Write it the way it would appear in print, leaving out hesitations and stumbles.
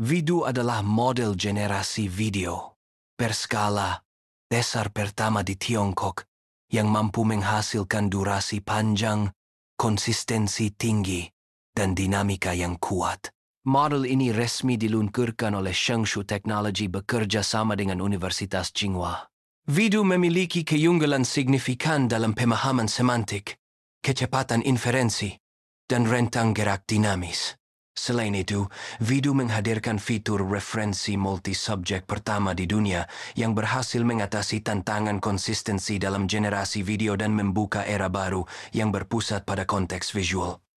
Vidu adalah model generasi video berskala besar pertama di Tiongkok yang mampu menghasilkan durasi panjang, konsistensi tinggi, dan dinamika yang kuat. Model ini resmi diluncurkan oleh Shengshu Technology bekerja sama dengan Universitas Tsinghua. Vidu memiliki keunggulan signifikan dalam pemahaman semantik, kecepatan inferensi, dan rentang gerak dinamis. Selain itu, Vidu menghadirkan fitur referensi multi-subjek pertama di dunia yang berhasil mengatasi tantangan konsistensi dalam generasi video dan membuka era baru yang berpusat pada konteks visual.